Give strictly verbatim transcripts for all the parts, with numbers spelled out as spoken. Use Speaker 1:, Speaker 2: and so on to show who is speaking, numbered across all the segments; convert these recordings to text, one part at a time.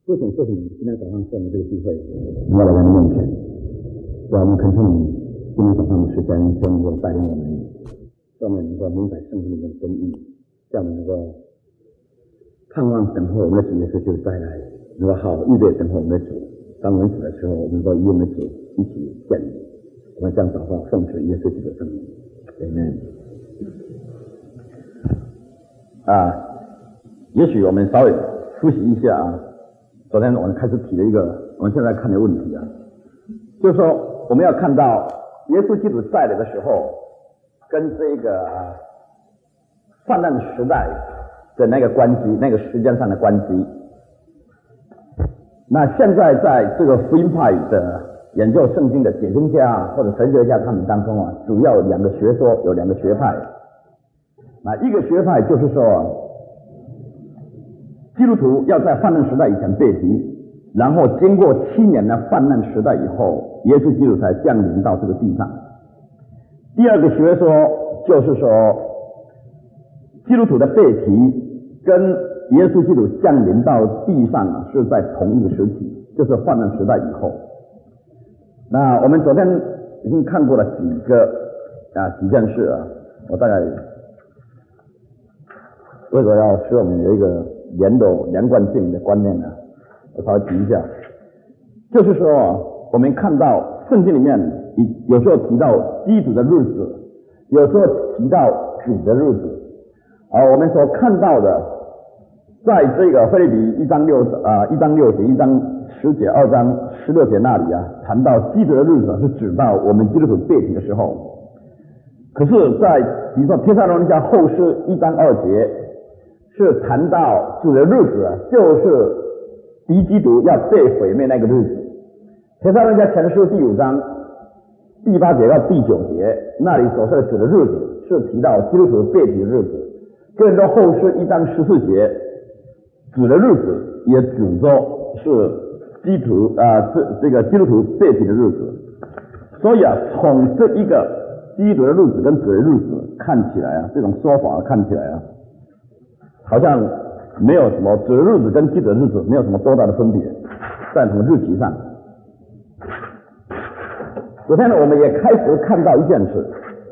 Speaker 1: 父亲，父亲，今天早上是我们这个聚会，我来到你面前，让我们恳求你今天早上的时间，求你能够带领我们，让我们能够明白圣经里面的真意，让我们能够盼望等候我们的主耶稣基督再来，能够好预备等候我们的主。当我们死的时候，我们能够与我们的主一起见你。我们将祷告奉主耶稣基督的圣名 ，Amen。啊，也许我们稍微复习一下啊。昨天我们开始提了一个我们现在看的问题啊，就是说我们要看到耶稣基督再来的时候，跟这个啊泛滥时代的那个关系，那个时间上的关系。那现在在这个福音派的研究圣经的解经家或者神学家他们当中啊，主要有两个学说，有两个学派。那一个学派就是说，基督徒要在泛滥时代以前被提，然后经过七年的泛滥时代以后，耶稣基督才降临到这个地上。第二个学说就是说，基督徒的被提跟耶稣基督降临到地上啊，是在同一个时期，就是泛滥时代以后。那我们昨天已经看过了几个啊几件事啊，我大概为了要使我们有一个连有连贯性的观念呢，我稍微提一下，就是说我们看到圣经里面有时候提到基督的日子，有时候提到主的日子，而我们所看到的，在这个腓立比一章六啊一章六节、一章十节、二章十六节那里啊，谈到基督的日子是指到我们基督徒被提的时候。可是，在比如说帖撒罗尼迦后书一章二节，是谈到主的日子啊，就是敌基督要被毁灭那个日子。帖撒罗尼迦前书第五章第八节到第九节，那里所说的主的日子是提到基督徒被提的日子。哥林多后书一章十四节，主的日子也指着是基督啊、呃，这这个基督徒被提的日子。所以啊，从这一个基督的日子跟主的日子看起来啊，这种说法看起来啊，好像没有什么主的日子跟基督的日子没有什么多大的分别，在什么日期上。昨天呢，我们也开始看到一件事，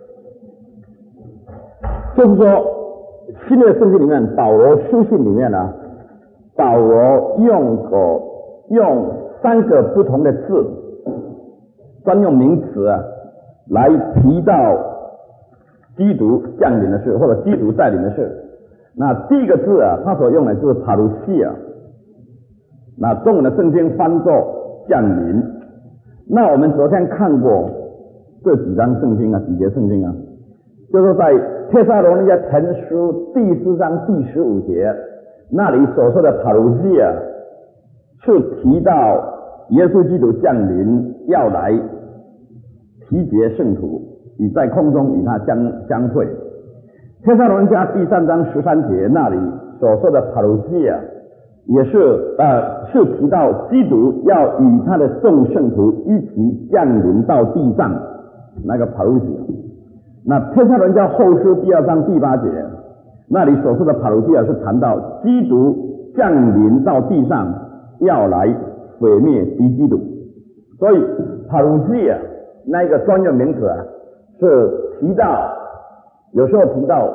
Speaker 1: 就是说新约圣经里面保罗书信里面呢、啊，保罗用个用三个不同的字专用名词啊，来提到基督降临的事或者基督带领的事。那第一个字啊，他所用的是帕鲁西亚，那中文的圣经翻作降临。那我们昨天看过这几章圣经啊，几节圣经啊，就是在帖撒罗尼迦前书第四章第十五节那里所说的帕鲁西亚，是提到耶稣基督降临要来提结圣徒，以在空中与他相相会。帖撒罗尼迦第三章十三节那里所说的帕鲁西亚，也是呃是提到基督要与他的众圣徒一起降临到地上那个帕鲁西亚。那帖撒罗尼迦后书第二章第八节那里所说的帕鲁西亚，是谈到基督降临到地上要来毁灭敌基督。所以帕鲁西亚那个专用名词啊，是提到有时候提到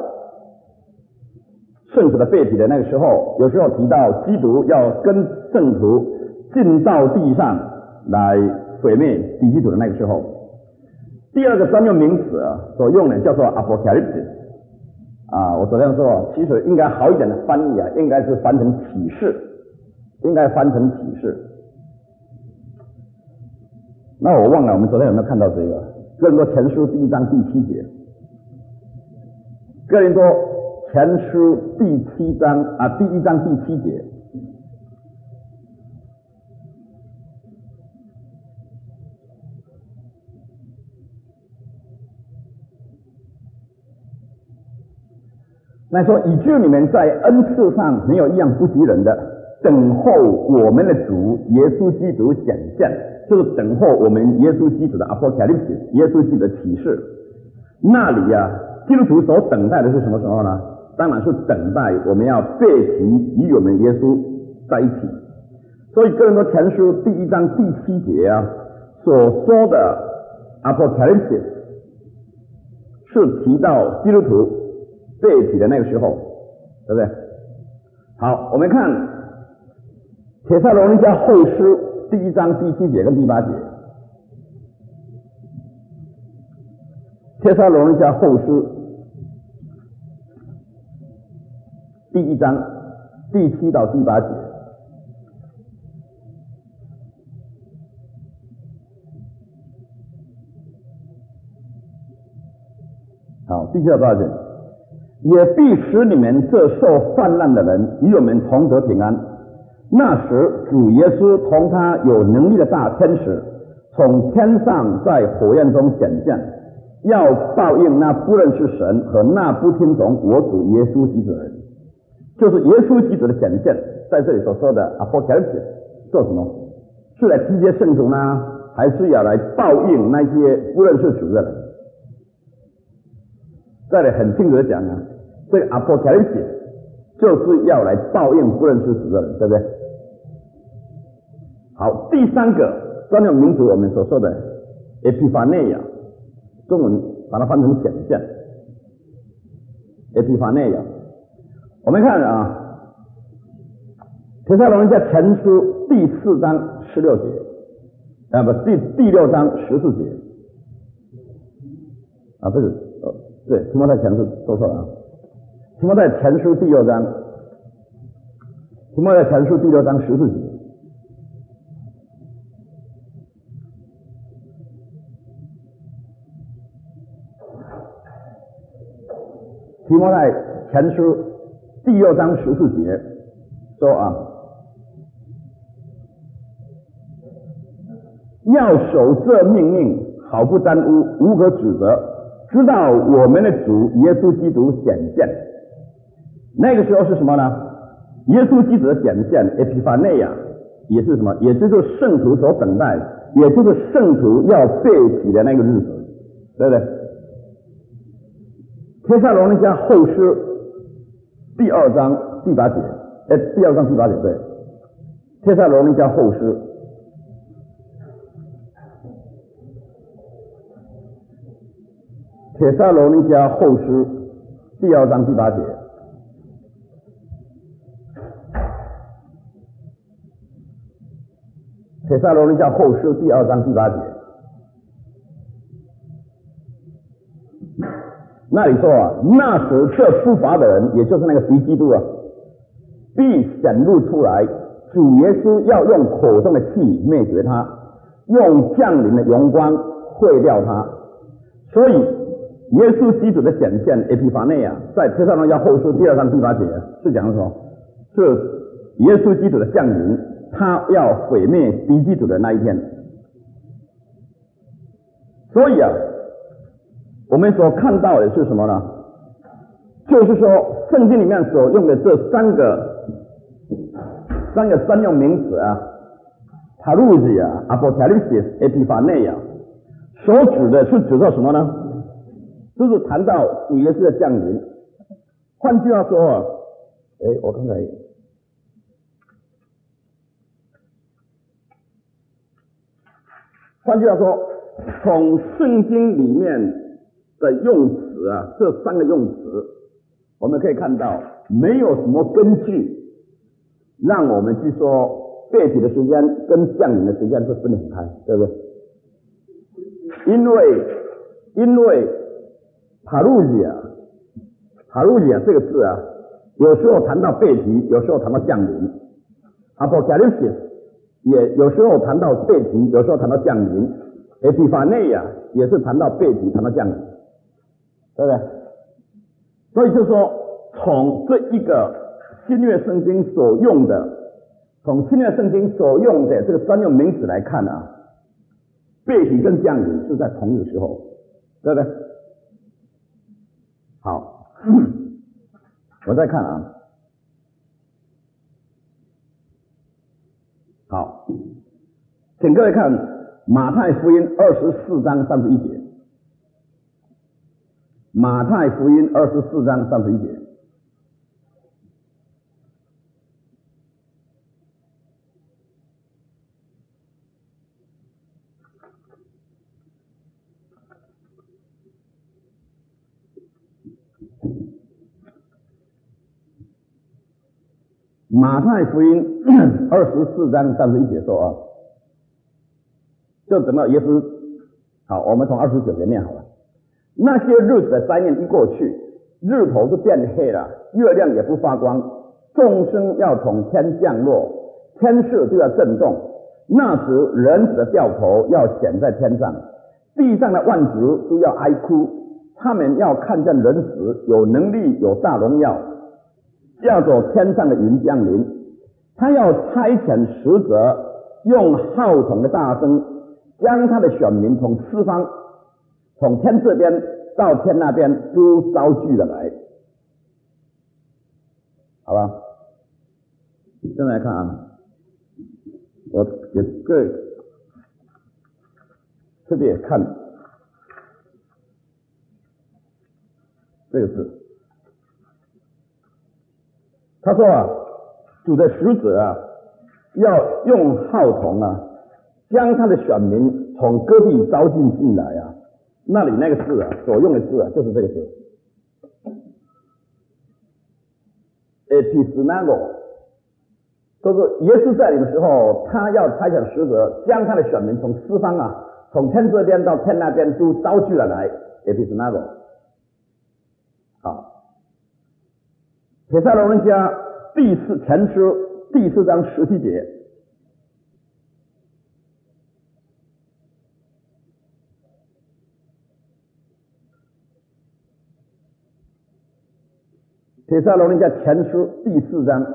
Speaker 1: 圣徒的被提的那个时候，有时候提到基督要跟圣徒进到地上来毁灭敌基督的那个时候。第二个专用名词啊，所用的叫做 apocalypse 啊，我昨天说其实应该好一点的翻译啊，应该是翻成启示，应该翻成启示。那我忘了我们昨天有没有看到这个哥林多前书第一章第七节，哥林多前书第七章啊，第一章第七节，那说以致你们在恩赐上没有一样不及人的，等候我们的主耶稣基督显现，就是等候我们耶稣基督的 apocalypse， 耶稣基督的启示。那里啊，基督徒所等待的是什么时候呢？当然是等待我们要被提与我们耶稣在一起。 所以哥林多前书第一章第七节啊所说的 Apocalypse 是提到基督徒被提的那个时候，对不对？好，我们看帖撒罗尼迦后书第一章第七节跟第八节。帖撒罗尼迦后书第一章第七到第八节。好，第七到第八节，也必使你们这受患难的人与我们同得平安。那时，主耶稣同他有能力的大天使，从天上在火焰中显现，要报应那不认识神和那不听从我主耶稣基督的人。就是耶稣基督的显现，在这里所说的 Apocalypse 做什么？是来集结圣徒呢，还是要来报应那些不认识主的人？这里很清楚的讲啊，这个 Apocalypse 就是要来报应不认识主的人，对不对？好，第三个专有名词我们所说的 Epiphania， 中文把它翻成显现 Epiphania。我们看啊，帖撒罗尼迦前书第四章十六节，啊不，第第六章十四节，啊不是，哦对，提摩太前书说错了啊，提摩太前书第六章，提摩太前书第六章十四节。提摩太前书第六章十四节说啊，要守这命令，好不沾污，无可指责，直到我们的主耶稣基督显现。那个时候是什么呢？耶稣基督的显现 Epiphania 也是什么？也就是圣徒所等待，也就是圣徒要被提的那个日子，对不对？帖撒罗尼迦后书第二章第八节，哎，第二章第八节对。帖撒罗尼迦后书，帖撒罗尼迦后书第二章第八节。帖撒罗尼迦后书第二章第八节。那里说啊，那时这不法的人，也就是那个敌基督啊，必显露出来，主耶稣要用口中的气灭绝他，用降临的荣光毁掉他。所以耶稣基督的显现 Epiphania 在帖撒罗尼迦后书第二章第八节是讲什么？是耶稣基督的降临，他要毁灭敌基督的那一天。所以啊，我们所看到的是什么呢？就是说圣经里面所用的这三个三个专用名词啊 Parousia、Apocalypse、Epiphania 所指的是指到什么呢？就是谈到主耶稣的降临。换句话说啊，哎，我刚才换句话说，从圣经里面的用词啊，这三个用词，我们可以看到没有什么根据让我们去说被提的时间跟降临的时间是分得很开，对不对？因为因为 Parousia Parousia 这个字啊，有时候谈到被提，有时候谈到降临。Apocalypse 也有时候谈到被提，有时候谈到降临。Epiphania 也是谈到被提，谈到降临。对不对？所以就说，从这一个新约圣经所用的，从新约圣经所用的这个专用名词来看啊，被提跟降临是在同一个时候，对不对？好，我再看啊，好，请各位看马太福音二十四章三十一节。马太福音二十四章三十一节， 马太福音二十四章三十一节说啊，就怎么耶稣，好，我们从二十九节念好了。那些日子的灾年一过去，日头就变黑了，月亮也不发光，众生要从天降落，天势就要震动。那时人子的掉头要显在天上，地上的万族都要哀哭，他们要看见人子有能力有大荣耀，叫做天上的云降临。他要差遣使者，用号筒的大声，将他的选民从四方，从天这边到天那边都招聚了来。好吧，现在来看啊，我给各位特别看这个字。他说啊，主的使者啊，要用号筒啊，将他的选民从各地招进进来啊。那里那个字啊，所用的字啊，就是这个字 ，episnago， 就是耶稣在临的时候，他要差遣使者，将他的选民从四方啊，从天这边到天那边都招聚了来 ，episnago。好。帖撒罗尼迦第四前书第四章十七节，帖撒罗尼迦前书第四章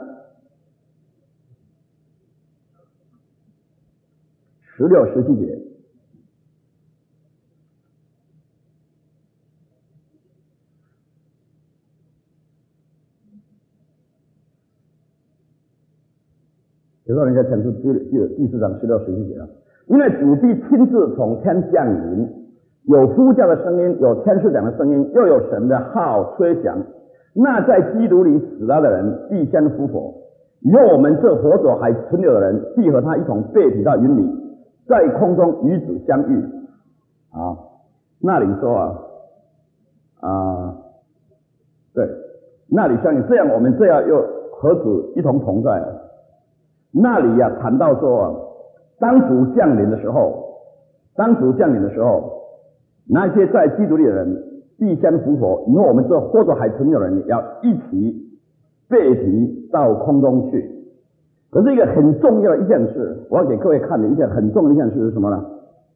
Speaker 1: 十六、十七节。帖撒罗尼迦前书第第第四章十六、十七节啊，因为主必亲自从天降临，有呼叫的声音，有天使长的声音，又有神的号吹响。那在基督里死了的人必先复活，以后我们这活着还存留的人，必和他一同被提到云里，在空中与主相遇。啊，那里说啊啊，对，那里相遇，这样我们这样又和主一同同在了。那里呀、啊，谈到说啊，当主降临的时候，当主降临的时候，那些在基督里的人必先复活，以后我们这活着还存有的人要一起被提到空中去。可是一个很重要的一件事，我要给各位看的一件很重要的一件事是什么呢？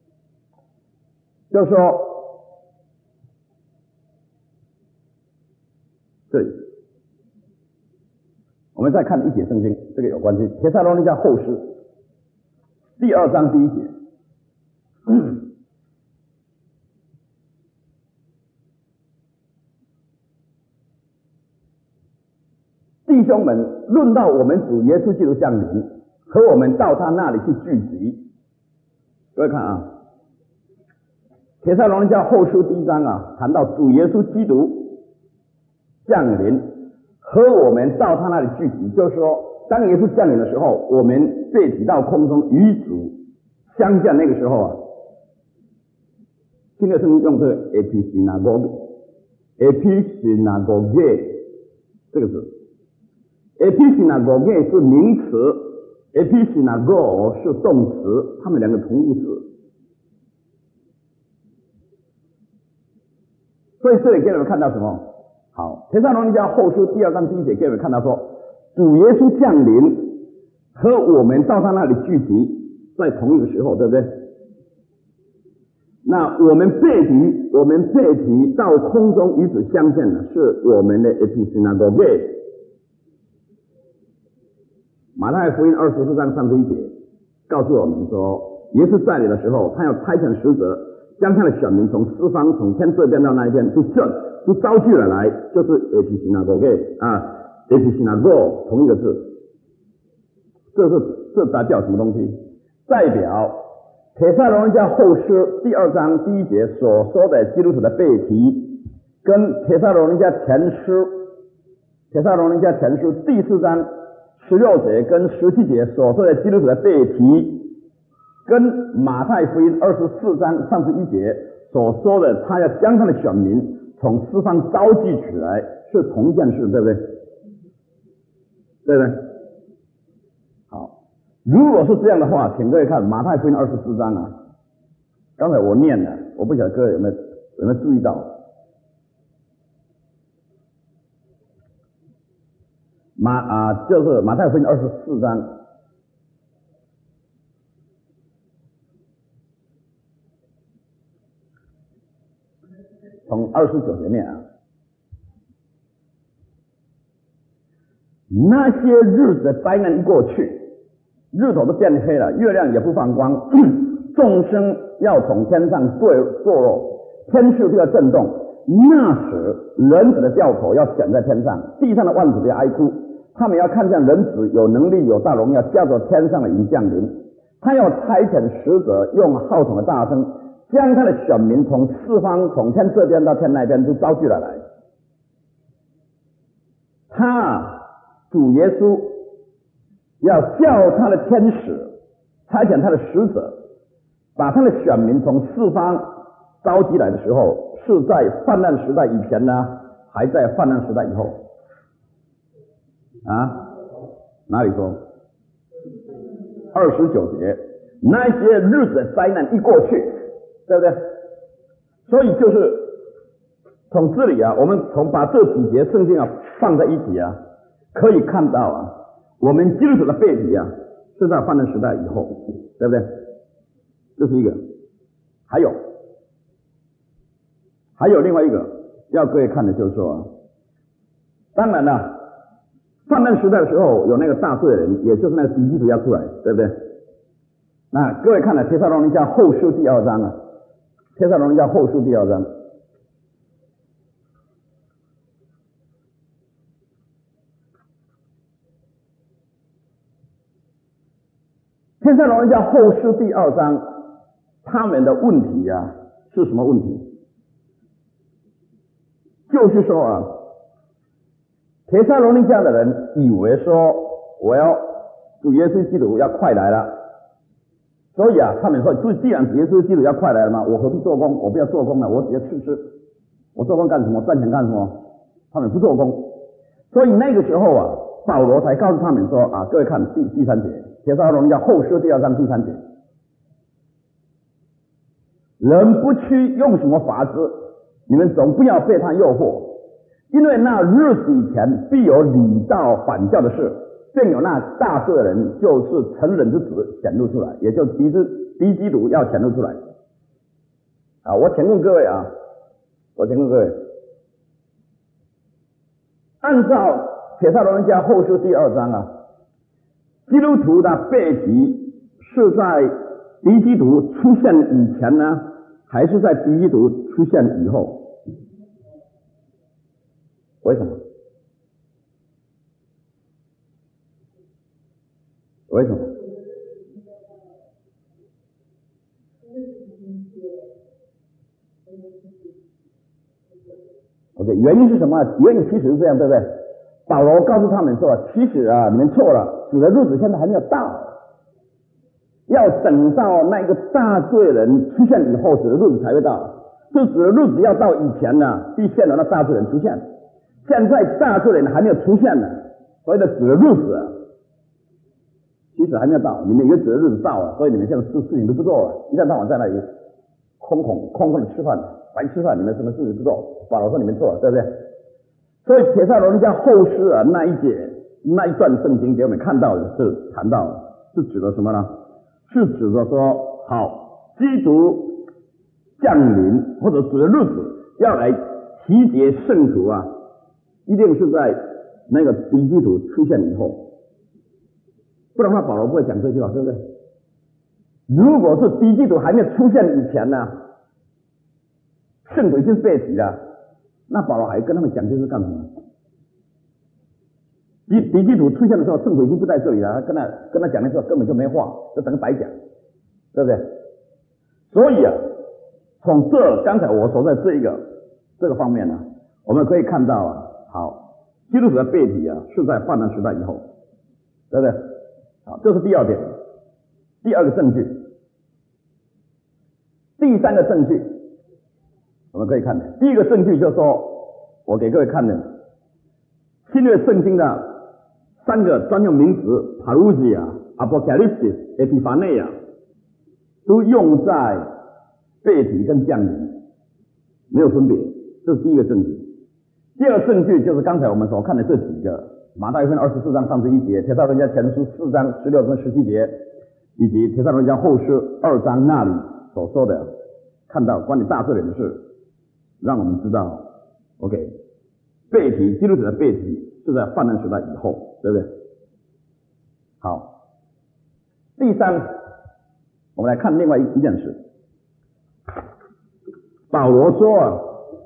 Speaker 1: 就是说，这里我们再看一节圣经，这个有关系。帖撒罗尼迦后书第二章第一节，弟兄们，论到我们主耶稣基督降临，和我们到他那里去聚集。各位看啊，帖撒罗尼迦后书第一章啊，谈到主耶稣基督降临，和我们到他那里聚集，就是说，当耶稣降临的时候，我们被提到空中与主相见。那个时候啊，新约圣经用这个 episinagoge，episinagoge 这个字 ，episinagoge 是名词 ，episinago 是动词，它们两个同义词。所以这里给你们看到什么？好，帖撒罗尼迦后书第二章第一节给我们看到说，主耶稣降临和我们到他那里聚集在同一个时候，对不对？那我们被提，我们被提到空中与主相见的是我们的 episinagoge。马太福音二十四章三十一节告诉我们说，耶稣在临的时候，他要差遣使者，将他的选民从四方，从天这边到那一边，都这都招聚了来，就是 episinagoge 啊 ，episinago 同一个字，这是这代表什么东西？代表帖撒罗尼迦后书第二章第一节所说的基督徒的被提，跟帖撒罗尼迦前书帖撒罗尼迦前书第四章十六节跟十七节所说的基督徒的被提跟马太福音二十四章三十一节所说的，他要将他的选民从四方召集起来，是同一件事，对不对？对不对？好，如果是这样的话，请各位看马太福音二十四章啊。刚才我念了，我不晓得各位有没有有没有注意到？马啊，就是马太福音二十四章。从二十九节念啊，那些日子的灾难一过去，日头都变黑了，月亮也不放光，众生要从天上坠堕落，天势就要震动。那时，人子的教头要显在天上，地上的万子要哀哭，他们要看见人子有能力、有大荣耀，驾着天上的云降临。他要差遣使者，用号筒的大声，将他的选民从四方，从天这边到天那边都招聚了来。他主耶稣要叫他的天使差遣他的使者，把他的选民从四方召集来的时候，是在泛滥时代以前呢，还在泛滥时代以后？啊？哪里说？二十九节，那些日子的灾难一过去，对不对？所以就是从这里啊，我们从把这几节圣经啊放在一起啊，可以看到啊，我们基督徒的背景啊是在泛滥时代以后，对不对？这是一个。还有还有另外一个要各位看的就是说，当然了，泛滥时代的时候有那个大罪人，也就是那个敌基督要出来，对不对？那各位看了帖撒罗尼迦后书第二章啊，帖撒罗尼迦后书第二章。帖撒罗尼迦后书第二章，他们的问题啊是什么问题？就是说啊，帖撒罗尼迦的人以为说，我要主耶稣基督要快来了，所以啊，他们说，既然主耶稣基督要快来了嘛，我何必做工？我不要做工了，我只要吃吃。我做工干什么？赚钱干什么？他们不做工。所以那个时候啊，保罗才告诉他们说啊，各位看第第三节，帖撒罗尼迦后书第二章第三节，人不去用什么法子，你们总不要被他诱惑，因为那日子以前必有理道反教的事，便有那大罪人，就是成人之子显露出来，也就敌之敌基督要显露出来。啊，我请问各位啊，我请问各位，按照帖撒罗尼迦后书第二章啊，基督徒的背景是在敌基督出现以前呢，还是在敌基督出现以后？为什么？为什么？ OK， 原因是什么？原因其实是这样，对不对？保罗告诉他们说，其实啊，你们错了，主的日子现在还没有到，要等到那个大罪人出现以后，主的日子才会到。这主的日子要到以前呢，必先有那大罪人出现。现在大罪人还没有出现呢，所以的主的日子啊，其实还没有到。你们以为主的日子到了，所以你们现在事事情都不做了，一天到晚在那里空空空空的吃饭，白吃饭，你们什么事情不做？保罗说你们错了，对不对？所以帖撒罗尼迦后书啊那一节那一段圣经给我们看到的是谈到是指的什么呢？是指的说，好，基督降临或者主的日子要来提结圣徒啊，一定是在那个敌基督出现以后，不然的话保罗不会讲这句话，对不对？如果是敌基督还没有出现以前呢，圣徒已经被提了，那保罗还跟他们讲这是干什么？敌敌基督出现的时候，圣徒已经不在这里了，跟他跟他讲的时候根本就没话，就等于白讲，对不对？所以啊，从这刚才我说的这一个这个方面呢，我们可以看到啊，好，基督徒的背体啊是在泛滥时代以后，对不对？好，这是第二点，第二个证据。 第三个证据，我们可以看的，第一个证据就是说，我给各位看的新约圣经的三个专用名词 parousia、apocalypsis、epiphania 都用在被提跟降临，没有分别，这是第一个证据。第二个证据就是刚才我们所看的这几个，马太福音二十四章三十一节，帖撒罗尼迦前书四章十六跟十七节，以及帖撒罗尼迦后书二章那里所说的，看到关于大罪人的事，让我们知道 OK 被提基督徒的被提是在患难时代以后，对不对？好，第三，我们来看另外一件事。保罗说啊，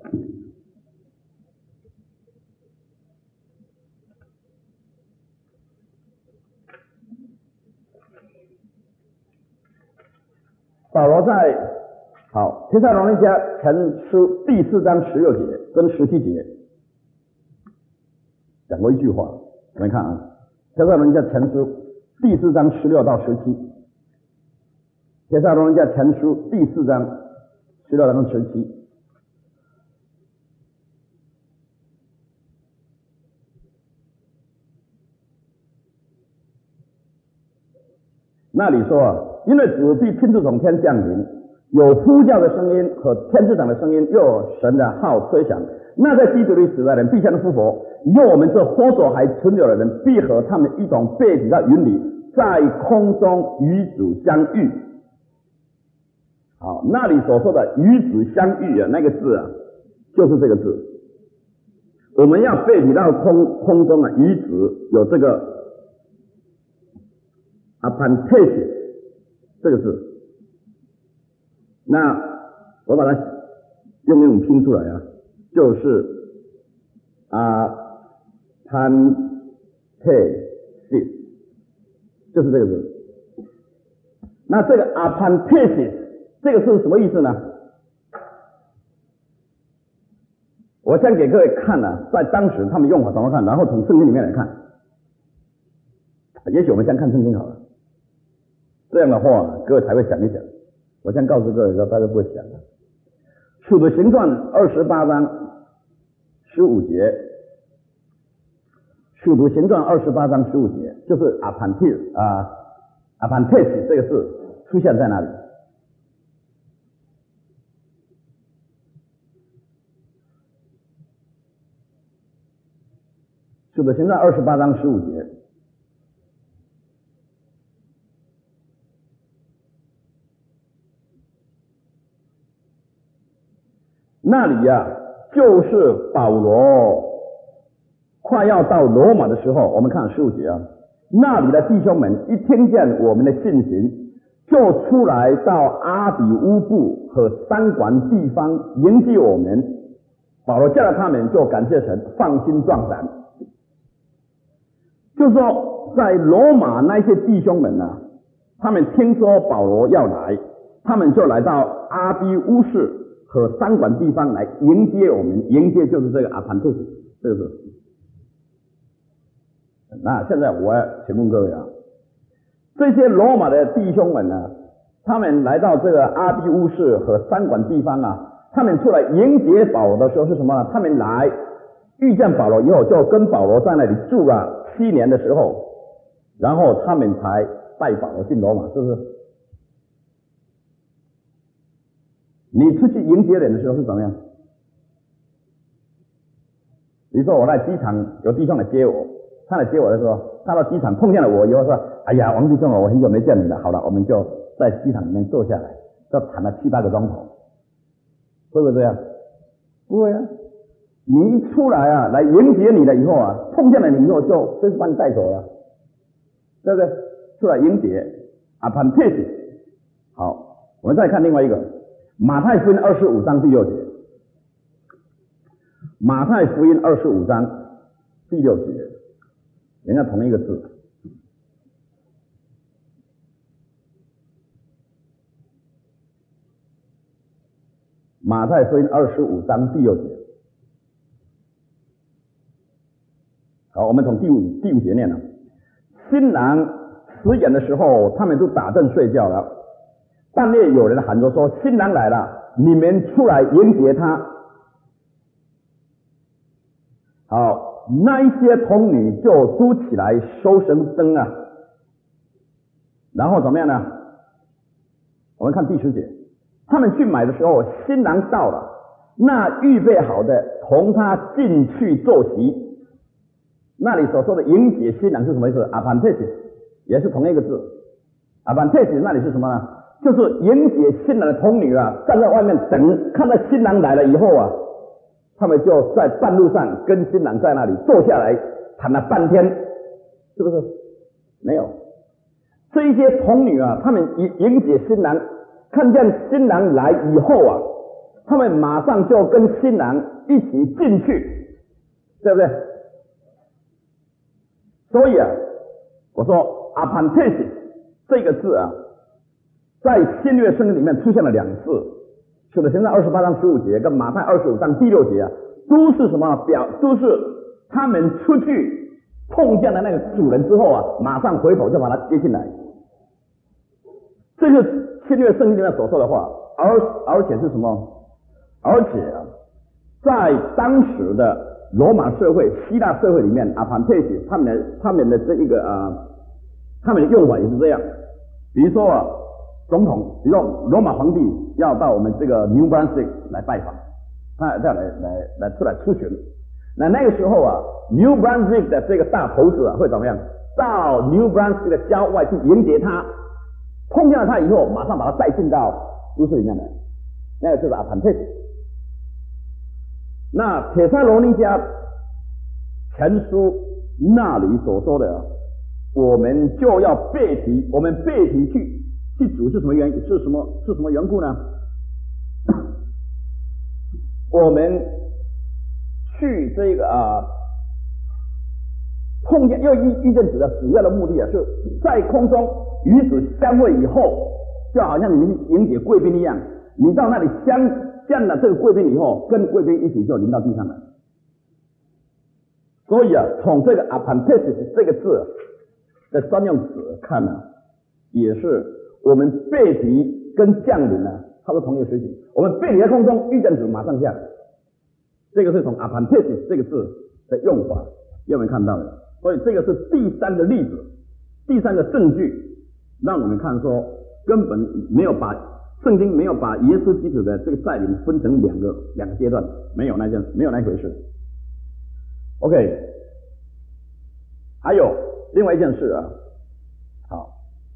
Speaker 1: 保罗在好帖撒罗尼迦前书第四章十六节跟十七节讲过一句话，我们看啊，帖撒罗尼迦前书第四章十六到十七，帖撒罗尼迦前书第四章十六到十七。那里说啊，因为主必亲自从天降临，有呼叫的声音和天使长的声音，又有神的号吹响。那在基督里死的人必先复活，以后我们这活着还存留的人，必和他们一同被提到云里，在空中与主相遇。好，那里所说的与主相遇啊，那个字啊，就是这个字。我们要被提到空空中啊，与主有这个 appantesis 这个字。那我把它用英文拼出来啊，就是啊 appantesis， 就是这个字。那这个 appantesis 这个是什么意思呢？我先给各位看啊，在当时他们用法怎么看，然后从圣经里面来看。也许我们先看圣经好了，这样的话各位才会想一想。我先告诉各位，大家不会想的。使徒行传二十八章十五节，使徒行传二十八章十五节，就是 appantesis 啊 appantesis 这个字出现在哪里？使徒行传二十八章十五节。那里呀、啊，就是保罗快要到罗马的时候，我们看十五节啊，那里的弟兄们一听见我们的信息，就出来到阿比乌布和三管地方迎接我们。保罗见了他们，就感谢神，放心壮胆。就是说，在罗马那些弟兄们啊，他们听说保罗要来，他们就来到阿比乌市和三管地方来迎接我们，迎接就是这个 appantesis 这个字。那现在我要请问各位啊，这些罗马的弟兄们呢，他们来到这个阿比乌市和三管地方啊，他们出来迎接保罗的时候是什么呢？他们来遇见保罗以后，就跟保罗在那里住了七年的时候，然后他们才带保罗进罗马，是不是？你出去迎接人的时候是怎么样？比如说我在机场有弟兄来接我，他来接我的时候，他到机场碰见了我以后说：“哎呀，王弟兄啊，我很久没见你了。”好了，我们就在机场里面坐下来，就谈了七八个钟头，会不会这样？不会啊！你一出来啊，来迎接你了以后啊，碰见了你以后就随时把你带走了，对不对？出来迎接 appantesis。好，我们再看另外一个。马太福音二十五章第六节，马太福音二十五章第六节，人家同一个字。马太福音二十五章第六节。好，我们从第五第五节念了。新郎辞演的时候，他们都打盹睡觉了。 半夜有人喊着说新郎来了，你们出来迎接他。好，那一些童女就都起来收神灯啊，然后怎么样呢？我们看第十节，他们去买的时候，新郎到了，那预备好的同他进去坐席。那里所说的迎接新郎是什么意思 ？Apantesis 也是同一个字。Apantesis 那里是什么呢？就是迎接新郎的童女啊，站在外面等，看到新郎来了以后啊，他们就在半路上跟新郎在那里坐下来谈了半天，是不是？没有。这一些童女啊，他们迎迎接新郎，看见新郎来以后啊，他们马上就跟新郎一起进去，对不对？所以啊，我说 apantesis 这个字啊，在新约圣经里面出现了两次，使徒行传二十八章十五节跟马太二十五章第六节啊，都是什么表？都是他们出去碰见了那个主人之后啊，马上回头就把他接进来。这是新约圣经里面所说的话，而而且是什么？而且啊，在当时的罗马社会、希腊社会里面 ，apantesis 他们的他们的这一个啊、呃，他们的用法也是这样。比如说啊，总统，比如说罗马皇帝要到我们这个 New Brunswick 来拜访，他要来来来出来出巡。那那个时候啊 ，New Brunswick 的这个大头子啊会怎么样？到 New Brunswick 的郊外去迎接他，碰见了他以后，马上把他带进到都市里面来，那个就是 apantesis。那帖撒罗尼迦前书那里所说的，我们就要背题，我们背题去去主是什么原因？是什么是什么缘故呢？我们去这个啊碰见要遇遇见主的主要的目的啊，是在空中与主相会以后，就好像你们迎接贵宾一样，你到那里相见了这个贵宾以后，跟贵宾一起就临到地上来。所以啊，从这个 apantesis 这个字的专用词看呢、啊，也是我们背题跟降临呢、啊，差不多同一个时期。我们背题在空中遇见主马上下，这个是从 apantesis 这个字的用法有没有看到的？所以这个是第三个例子，第三个证据，让我们看说根本没有把圣经没有把耶稣基督的这个带领分成两个两个阶段，没有那件没有那回事。OK， 还有另外一件事啊，好，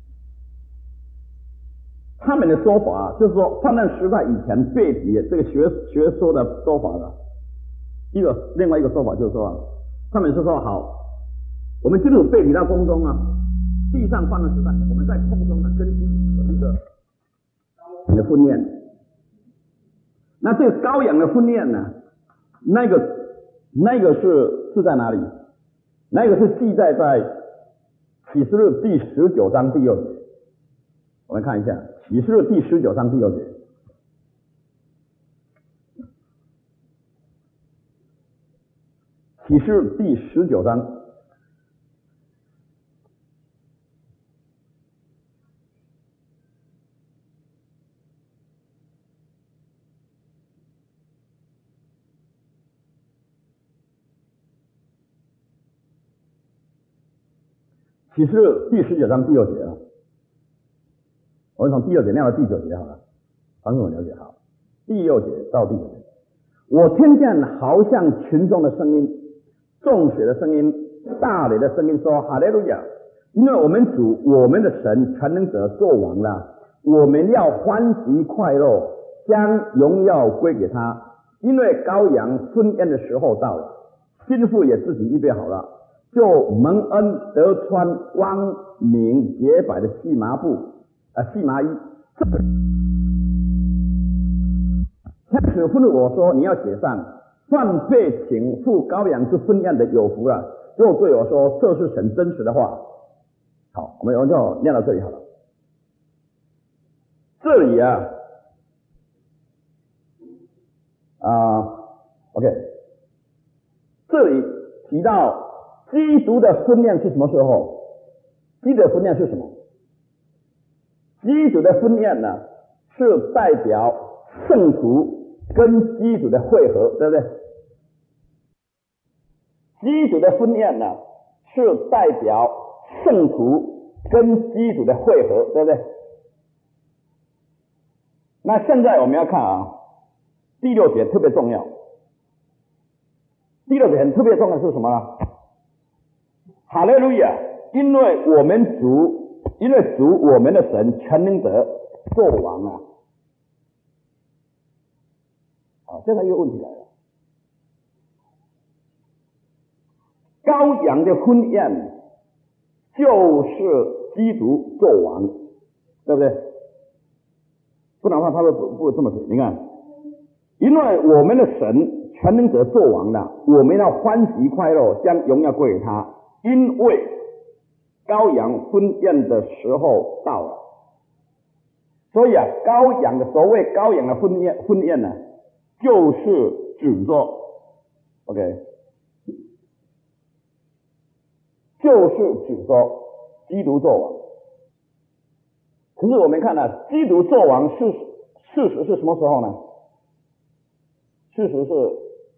Speaker 1: 他们的说法啊，就是说患难时代以前背题这个学学说的说法的一个另外一个说法就是说，他们是说好，我们进入背题到空中啊，地上患难时代，我们在空中呢更新一个你的婚宴，那这个羔羊的婚宴呢，那个那个是是在哪里？那个是记载在启示录第十九章第六节。我们看一下启示录第十九章第六节。启示录第十九章。启示录第十九章第六节啊，我们从第六节念到第九节好了，帮助我了解好。第六节到第九节，我听见好像群众的声音、众水的声音、大雷的声音说：“哈利路亚！因为我们主我们的神全能者做王了，我们要欢喜快乐，将荣耀归给他，因为羔羊婚宴的时候到了，新妇也自己预备好了。”就蒙恩得穿光明洁白的细麻布啊细麻衣。天使吩咐我说：“你要写上，凡被请赴羔羊之婚宴的有福了。”就对我说：“这是神真实的话。”好，我们我们就念到这里好了。这里啊啊 ，OK， 这里提到。基督的婚宴是什么时候？基督的婚宴是什么？ 基督的婚宴呢，是代表圣徒跟基督的会合，对不对？基督的婚宴呢，是代表圣徒跟基督的会合，对不对？那现在我们要看啊，第六节特别重要。第六节很特别重要是什么呢？哈利路亚！因为我们主，因为主我们的神全能者做王啊！好，现在一个问题来了。羔羊的婚宴就是基督做王，对不对？不然的话他会不不会这么写。你看，因为我们的神全能者做王了，我们要欢喜快乐，将荣耀归给他，因为羔羊婚宴的时候到了。所以啊，羔羊的所谓羔羊的婚宴婚宴呢，就是指着 OK。就是指说基督做王。可是我们看啊，基督做王事事实是什么时候呢？事实是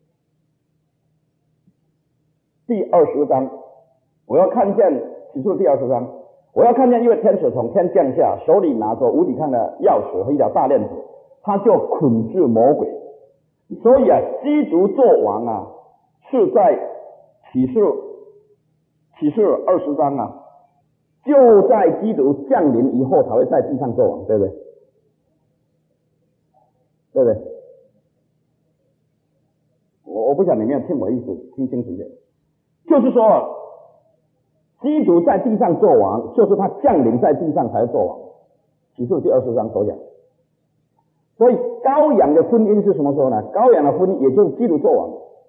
Speaker 1: 第二十章，我要看见启示录第二十章，我要看见一位天使从天降下，手里拿着无抵抗的钥匙和一条大链子，他就捆制魔鬼。所以啊，基督做王啊，是在启示录启示二十章啊，就在基督降临以后才会在地上做王，对不对？对不对？我我不想你们要听我意思，听清楚一点，就是说，基督在地上做王，就是他降临在地上才做王。启示录第二十章所讲。所以羔羊的婚姻是什么时候呢？羔羊的婚姻也就是基督做王。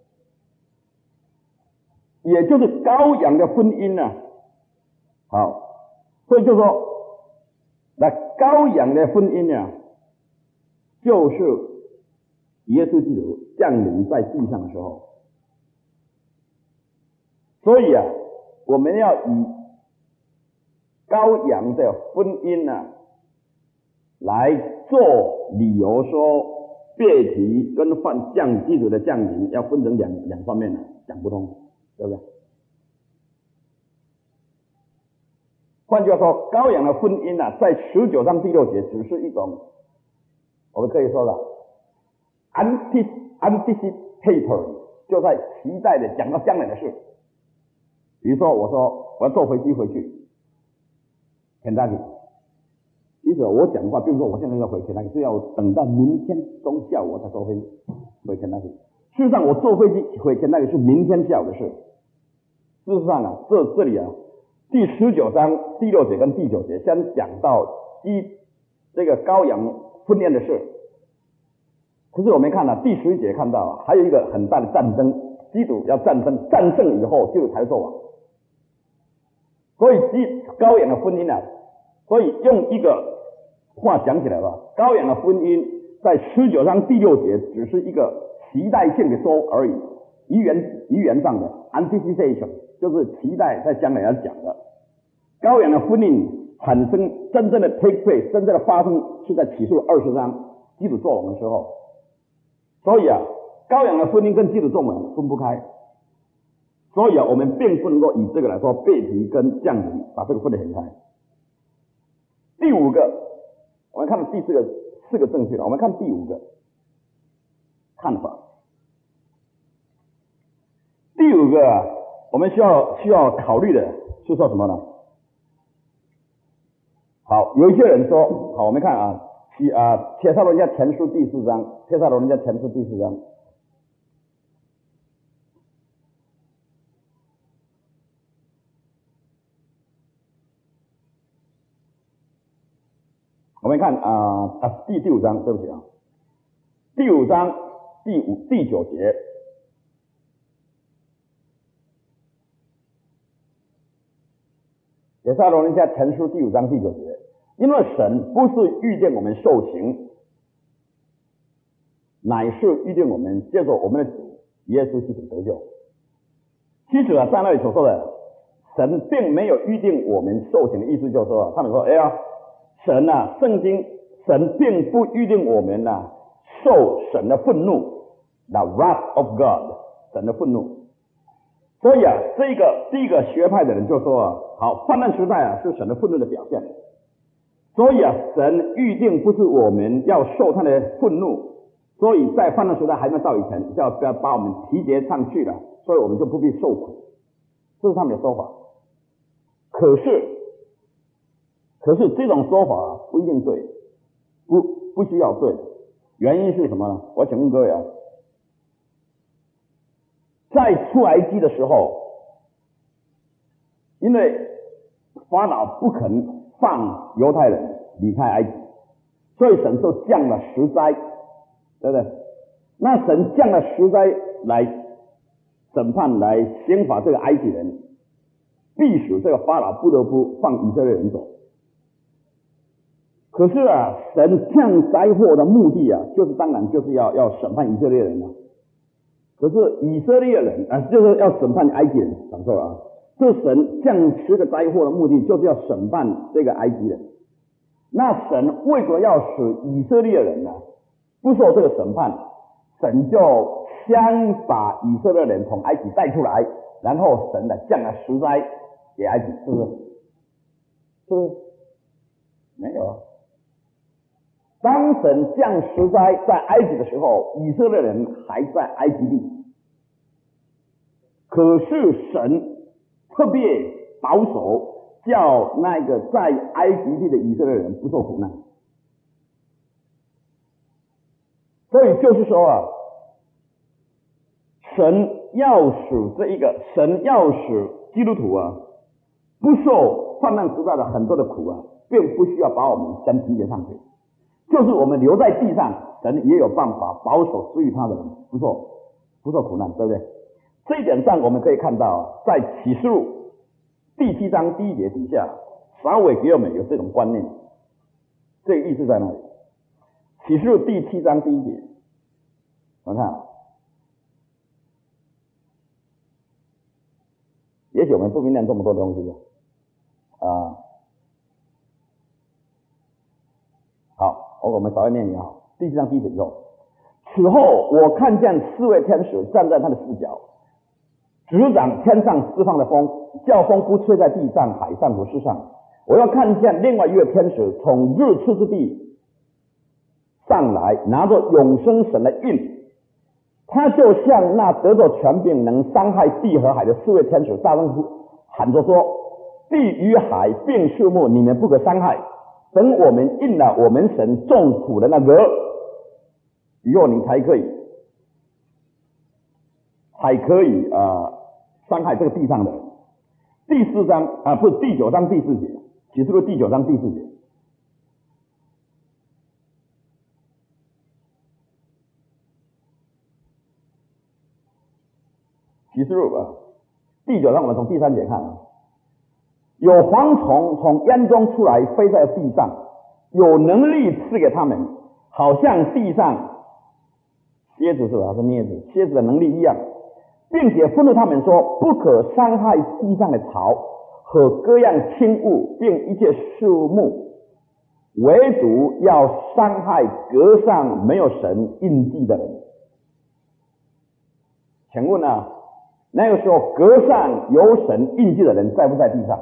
Speaker 1: 也就是羔羊的婚姻呢、啊，好，所以就说，那羔羊的婚姻呢、啊，就是耶稣基督降临在地上的时候。所以啊，我们要以羔羊的婚姻呢、啊，来做理由说，别提跟犯降基督的降临要分成两两方面呢、啊，讲不通。对不对？换句话说，羔羊的婚姻啊，在十九章第六节只是一种，我们可以说的 anti anticipatory， 就在期待的讲到将来的事。比如说，我说我要坐飞机回去 Kentucky， 意思我讲话，比如说我现在要回 Kentucky， 是要等到明天中下午我才坐飞机回 Kentucky。事实上，我坐飞机回 Kentucky 是明天下午的事。事实上啊，这这里啊，第十九章第六节跟第九节先讲到一这个羔羊婚宴的事。可是我们看了、啊、第十一节看到、啊、还有一个很大的战争，基督要战争，战胜以后基督才做王。所以基羔羊的婚姻啊，所以用一个话讲起来吧，羔羊的婚姻在十九章第六节只是一个期待性的说而已，语言语言上的 anticipation。就是期待在将来要讲的。羔羊的婚姻产生真正的 take place， 真正的发生是在启示录二十章基督做王的时候。所以啊，羔羊的婚姻跟基督做王分不开。所以啊，我们并不能够以这个来说被提跟降临把这个分得很开。第五个，我们看到第四个四个正确了，我们看第五个看法。第五个啊，我们需要需要考虑的是说什么呢？好，有一些人说，好，我们看啊，提啊，帖撒罗尼迦前书第四章，帖撒罗尼迦前书第四章，我们看啊啊第第五章，对不起啊，第五章第五第九节。帖撒罗尼迦前书第五章第九节，因为神不是预定我们受刑，乃是预定我们借着我们的主耶稣基督得救。其实啊，在那里所说的，神并没有预定我们受刑的意思，就是说，他们说，哎呀， 神啊，圣经神并不预定我们啊受神的愤怒 ，the wrath of God， 神的愤怒。所以啊，这个第一个学派的人就说啊，好，患难时代啊是神的愤怒的表现。所以啊，神预定不是我们要受他的愤怒，所以在患难时代还没到以前，就要不要把我们提节上去了，所以我们就不必受苦，这是他们的说法。可是，可是这种说法不一定对，不不需要对。原因是什么呢？我请问各位啊，在出埃及的时候，因为法老不肯放犹太人离开埃及，所以神就降了十灾，对不对？那神降了十灾来审判、来刑罚这个埃及人，必使这个法老不得不放以色列人走。可是啊，神降灾祸的目的啊，就是当然就是要要审判以色列人啊。可是以色列人啊，就是要审判埃及人，讲错了啊。这神降十个灾祸的目的，就是要审判这个埃及人。那神为什么要使以色列人呢、啊、不受这个审判？神就先把以色列人从埃及带出来，然后神呢降了十灾给埃及，是不是？是不是？没有啊。当神降十灾在埃及的时候，以色列人还在埃及地，可是神特别保守，叫那个在埃及地的以色列人不受苦难。所以就是说啊，神要使这一个神要使基督徒啊不受患难时代的很多的苦啊，并不需要把我们先提接上去。就是我们留在地上，神也有办法保守属于他的人不受不受苦难，对不对？这一点上我们可以看到，在启示录第七章第一节底下，稍微给我们有这种观念，这个意思在哪里？启示录第七章第一节，我们看，也许我们不明念这么多东西啊。好，我们稍微念一下。第七章第一节以后，此后我看见四位天使站在他的四角，执掌天上释放的风，叫风不吹在地上、海上和世上。我要看见另外一位天使从日出之地上来，拿着永生神的印，他就像那得着权柄能伤害地和海的四位天使大声喊着说：地与海并树木，你们不可伤害。等我们印了我们神众苦的那个以后，你才可以才可以啊、呃、伤害这个地上的人。第四章啊、呃、不是第九章第四节，启示录第九章第四节。启示录啊第九章，我们从第三节看啊。有蝗虫从烟中出来，飞在地上，有能力赐给他们，好像地上蝎子是吧？是镊子，蝎子的能力一样，并且吩咐他们说：不可伤害地上的草和各样轻物，并一切树木，唯独要伤害革上没有神印记的人。请问啊，那个时候革上有神印记的人在不在地上？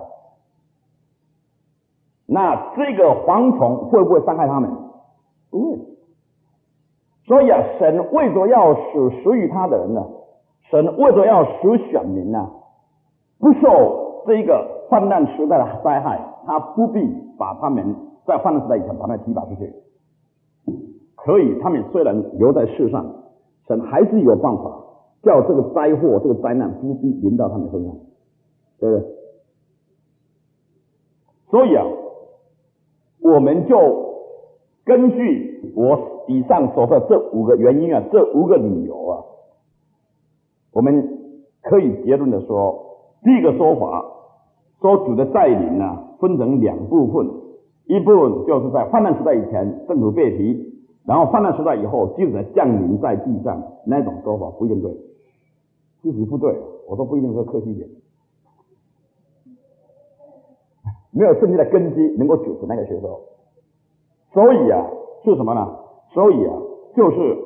Speaker 1: 那这个蝗虫会不会伤害他们？不会。所以啊，神为着要使属于他的人呢，神为着要使选民呢不受这个患难时代的灾害，他不必把他们在患难时代以前把他们提拔出去。可以，他们虽然留在世上，神还是有办法叫这个灾祸、这个灾难不必临到他们身上，对不对？所以啊，我们就根据我以上所说的这五个原因啊，这五个理由啊，我们可以结论的说，第一个说法说主的带领啊，分成两部分，一部分就是在患难时代以前政府被提，然后患难时代以后基督的降临在地上，那种说法不一定对，其实不对，我说不一定，说客气一点，没有圣经的根基能够主持那个学说。 所以啊，是什么呢？所以啊，就是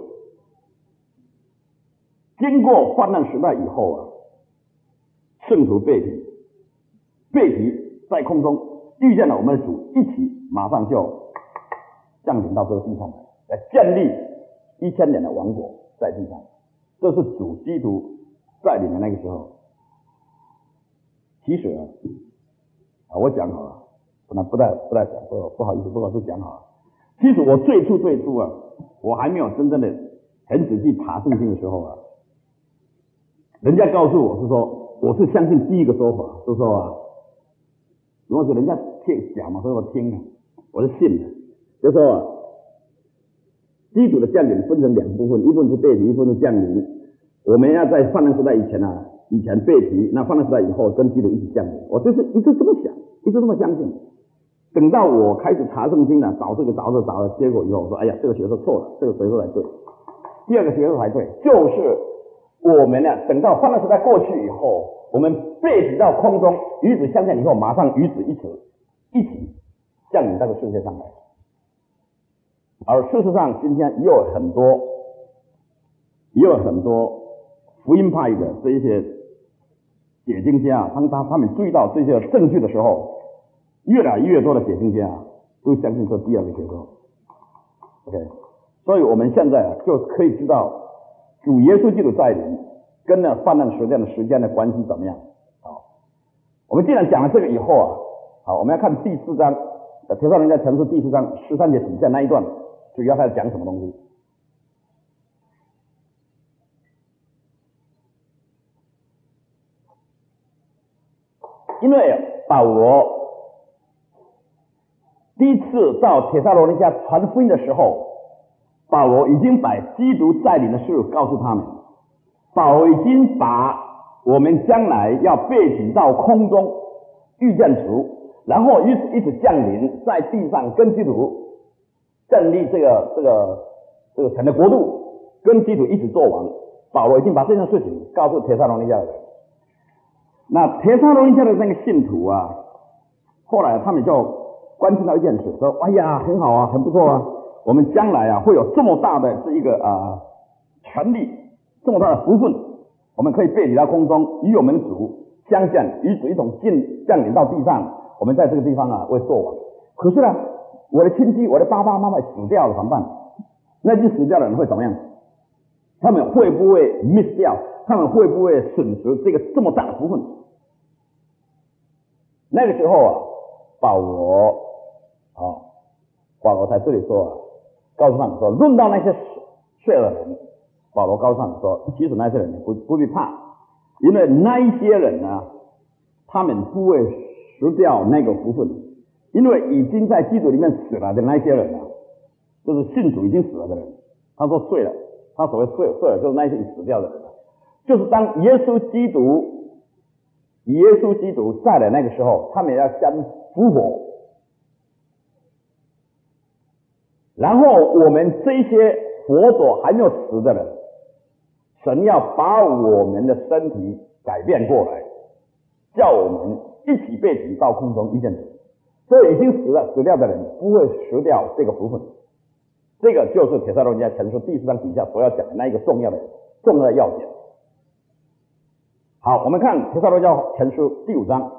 Speaker 1: 经过患难时代以后啊，圣徒被提，被提在空中遇见了我们的主，一起马上就降临到这个地上来，来建立一千年的王国在地上。这是主基督在临的那个时候。其实啊，啊我讲好了，本来不太不太讲，不不好意思，不好意思讲好了。其实我最初最初啊，我还没有真正的很仔细爬圣经的时候啊，人家告诉我是说，我是相信第一个说法，就说啊，如果是人家听讲嘛，所以我听啊，我就信了，就说啊，基督的降临分成两部分，一部分是被提，一部分是降临。我们要在患难时代以前啊，以前被提，那患难时代以后跟基督一起降临。我就是一直这么想，一直这么相信。等到我开始查圣经了，找这个找这个找了，结果以后我说，哎呀，这个学说错了，这个学说才对。第二个学说才对，就是我们呢，等到患难时代过去以后，我们被提到空中，与子相见以后，马上与子一起一起降临到这个世界上来。而事实上，今天也有很多，也有很多福音派的这一些解经家，当他他们注意到这些证据的时候，越来越多的解经家都相信这第二个学说。OK， 所以我们现在啊，就可以知道主耶稣基督再临跟那患难时间的时间的关系怎么样。好，我们既然讲了这个以后啊，好，我们要看第四章，呃，帖撒罗尼迦前书第四章十三节底下那一段，主要他在讲什么东西？因为保罗第一次到帖撒罗尼迦传福音的时候，保罗已经把基督再临的事告诉他们，保罗已经把我们将来要被提到空中遇见主，然后一直一直降临在地上，跟基督建立这个这个这个神的国度，跟基督一起做王。保罗已经把这件事情告诉帖撒罗尼迦的人。那帖撒罗尼迦的那个信徒啊，后来他们就关心到一件事，说：“哎呀，很好啊，很不错啊，我们将来啊会有这么大的这一个啊权利，这么大的福分，我们可以被提到空中，与我们主相见，与主一同进降临到地上，我们在这个地方啊为做王。可是呢，我的亲戚，我的爸爸妈妈死掉了怎么办？那些死掉的人会怎么样？他们会不会 miss 掉？他们会不会损失这个这么大的福分？”那个时候啊，保罗啊，保罗在这里说啊，告诉他们说，论到那些睡了的人，保罗告诉他们说，其实那些人不不必怕，因为那一些人呢，他们不会失掉那个福分，因为已经在基督里面死了的那些人啊，就是信主已经死了的人。他说睡了，他所谓睡睡了，就是那些死掉的人，就是当耶稣基督。耶稣基督在的那个时候，他们要先复活，然后我们这些活着还没有死的人，神要把我们的身体改变过来，叫我们一起被提到空中遇见主。所以已经死了死掉的人不会失掉这个福分。这个就是帖撒罗尼迦前书第四章底下所要讲的那一个重要的重要的要点。好，我们看帖撒罗尼迦前书第五章。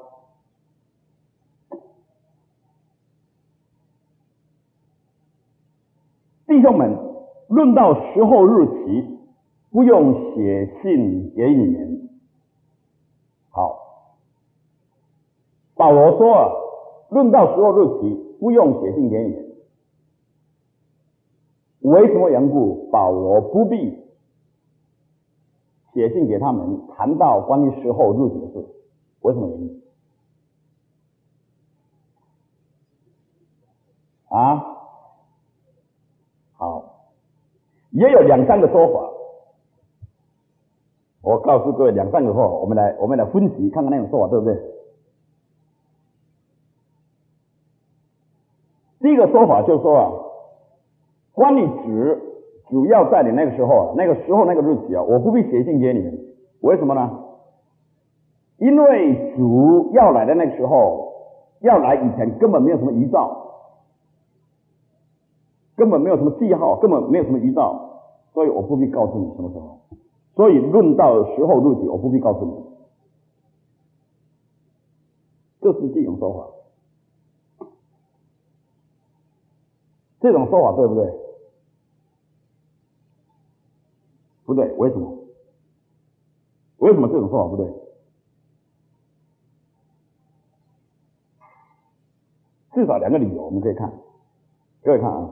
Speaker 1: 弟兄们，论到时候日期，不用写信给你们。好，保罗说啊，论到时候日期，不用写信给你们。为什么缘故？保罗不必写信给他们谈到关于时候日期的事，为什么原因？啊？好，也有两三个说法。我告诉各位两三个说法，我们来我们来分析看看那种说法对不对？第一个说法就是说啊，关于主主要在你那个时候啊，那个时候那个日期啊，我不必写信给你们，为什么呢？因为主要来的那个时候，要来以前根本没有什么预兆， 根本没有什么记号，根本没有什么预兆，所以我不必告诉你什么时候。所以论到时候日期，我不必告诉你。这是这种说法，这种说法对不对？不对，为什么？为什么这种说法不对？至少两个理由，我们可以看，各位看啊，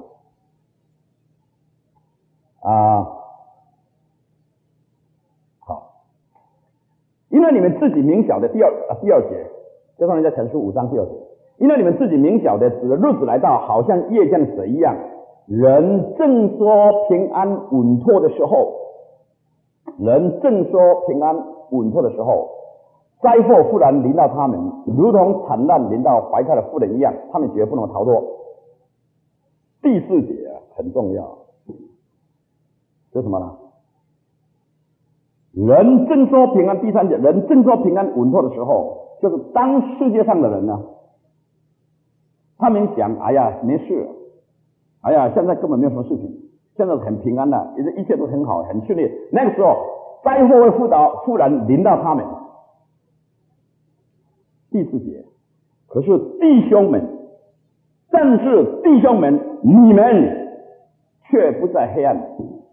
Speaker 1: 啊，好，因为你们自己明晓的第二啊第二节，加上人家陈述五章第二节，因为你们自己明晓的，指的日子来到，好像夜间的水一样，人正说平安稳妥的时候，人正说平安稳妥的时候，灾祸忽然临到他们，如同惨难临到怀胎的妇人一样，他们绝不能逃脱。第四节啊很重要，是什么呢？人正说平安，第三节，人正说平安稳妥的时候，就是当世界上的人呢，他们想，哎呀没事，哎呀现在根本没有什么事情，现在很平安的，一切都很好很顺利。那个时候灾祸会忽到忽然临到他们。第四节，可是弟兄们，但是弟兄们，你们却不在黑暗。